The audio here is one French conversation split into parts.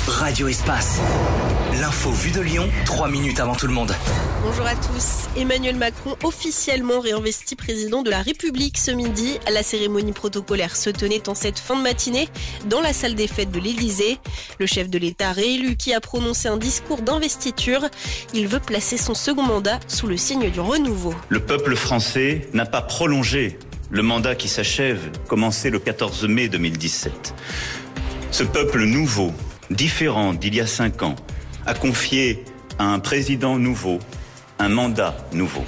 Radio Espace. L'info vue de Lyon, 3 minutes avant tout le monde. Bonjour à tous. Emmanuel Macron officiellement réinvesti président de la République ce midi. La cérémonie protocolaire se tenait en cette fin de matinée dans la salle des fêtes de l'Élysée. Le chef de l'État réélu qui a prononcé un discours d'investiture. Il veut placer son second mandat sous le signe du renouveau. Le peuple français n'a pas prolongé le mandat qui s'achève, commencé le 14 mai 2017. Ce peuple nouveau, différent d'il y a 5 ans, a confié à un président nouveau un mandat nouveau.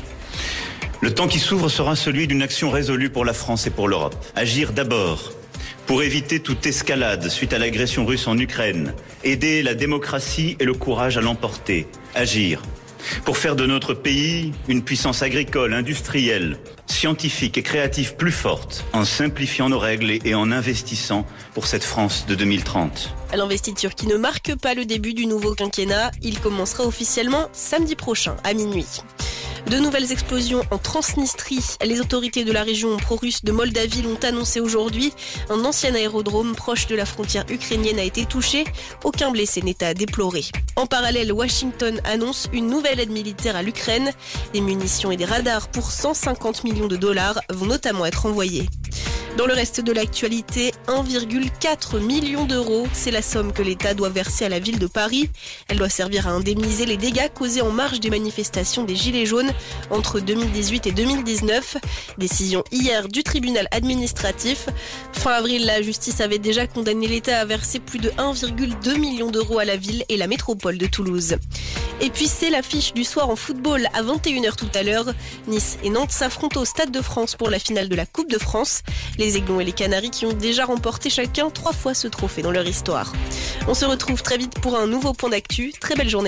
Le temps qui s'ouvre sera celui d'une action résolue pour la France et pour l'Europe. Agir d'abord pour éviter toute escalade suite à l'agression russe en Ukraine. Aider la démocratie et le courage à l'emporter. Agir pour faire de notre pays une puissance agricole, industrielle, scientifique et créative plus forte, en simplifiant nos règles et en investissant pour cette France de 2030. L'investiture qui ne marque pas le début du nouveau quinquennat, il commencera officiellement samedi prochain à minuit. De nouvelles explosions en Transnistrie. Les autorités de la région pro-russe de Moldavie l'ont annoncé aujourd'hui. Un ancien aérodrome proche de la frontière ukrainienne a été touché. Aucun blessé n'est à déplorer. En parallèle, Washington annonce une nouvelle aide militaire à l'Ukraine. Des munitions et des radars pour 150 millions de dollars vont notamment être envoyés. Dans le reste de l'actualité, 1,4 million d'euros, c'est la somme que l'État doit verser à la ville de Paris. Elle doit servir à indemniser les dégâts causés en marge des manifestations des Gilets jaunes entre 2018 et 2019. Décision hier du tribunal administratif. Fin avril, la justice avait déjà condamné l'État à verser plus de 1,2 million d'euros à la ville et la métropole de Toulouse. Et puis c'est l'affiche du soir en football à 21h tout à l'heure. Nice et Nantes s'affrontent au Stade de France pour la finale de la Coupe de France. Les Aiglons et les Canaries qui ont déjà remporté chacun 3 fois ce trophée dans leur histoire. On se retrouve très vite pour un nouveau point d'actu. Très belle journée.